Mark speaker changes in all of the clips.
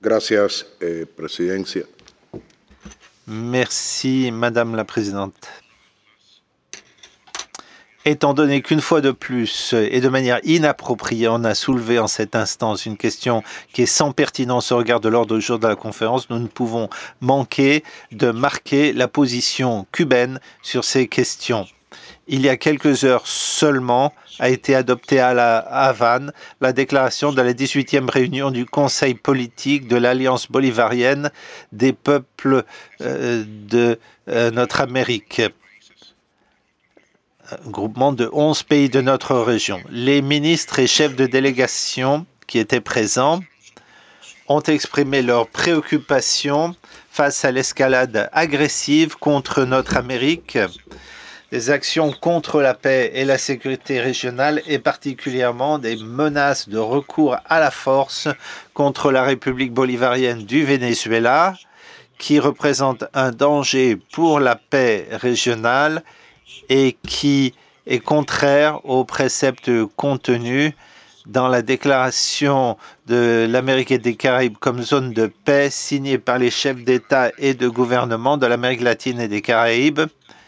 Speaker 1: Gracias, Presidencia.
Speaker 2: Merci, Madame la Présidente. Étant donné qu'une fois de plus et de manière inappropriée, on a soulevé en cette instance une question qui est sans pertinence au regard de l'ordre du jour de la conférence, nous ne pouvons manquer de marquer la position cubaine sur ces questions. Il y a quelques heures seulement a été adoptée à la Havane la déclaration de la 18e réunion du Conseil politique de l'Alliance bolivarienne des peuples de notre Amérique, groupement de 11 pays de notre région. Les ministres et chefs de délégation qui étaient présents ont exprimé leurs préoccupations face à l'escalade agressive contre notre Amérique, des actions contre la paix et la sécurité régionale et particulièrement des menaces de recours à la force contre la République bolivarienne du Venezuela, qui représente un danger pour la paix régionale et qui est contraire aux préceptes contenus dans la déclaration de l'Amérique et des Caraïbes comme zone de paix signée par les chefs d'État et de gouvernement de l'Amérique latine et des Caraïbes,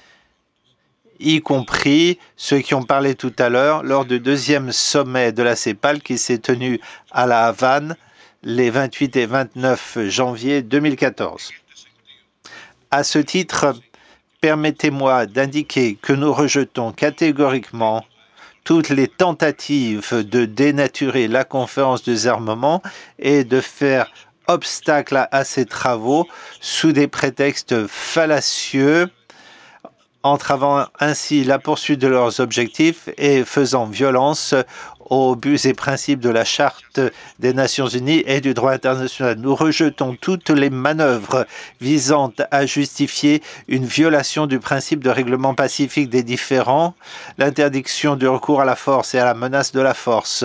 Speaker 2: y compris ceux qui ont parlé tout à l'heure lors du deuxième sommet de la CEPAL qui s'est tenu à la Havane les 28 et 29 janvier 2014. À ce titre, permettez-moi d'indiquer que nous rejetons catégoriquement toutes les tentatives de dénaturer la conférence des armements et de faire obstacle à ces travaux sous des prétextes fallacieux, entravant ainsi la poursuite de leurs objectifs et faisant violence aux buts et principes de la Charte des Nations Unies et du droit international. Nous rejetons toutes les manœuvres visant à justifier une violation du principe de règlement pacifique des différends, l'interdiction du recours à la force et à la menace de la force,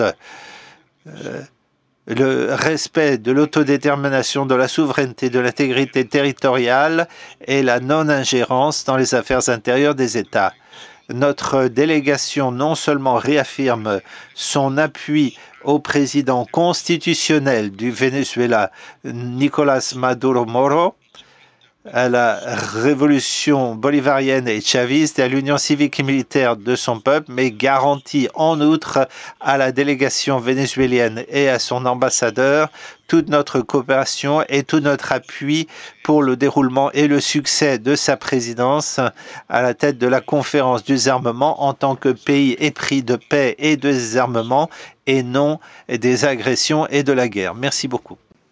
Speaker 2: le respect de l'autodétermination, de la souveraineté, de l'intégrité territoriale et la non-ingérence dans les affaires intérieures des États. Notre délégation non seulement réaffirme son appui au président constitutionnel du Venezuela, Nicolás Maduro Moro, à la révolution bolivarienne et chaviste et à l'union civique et militaire de son peuple, mais garantit en outre à la délégation vénézuélienne et à son ambassadeur toute notre coopération et tout notre appui pour le déroulement et le succès de sa présidence à la tête de la conférence du désarmement en tant que pays épris de paix et de désarmement et non des agressions et de la guerre. Merci beaucoup.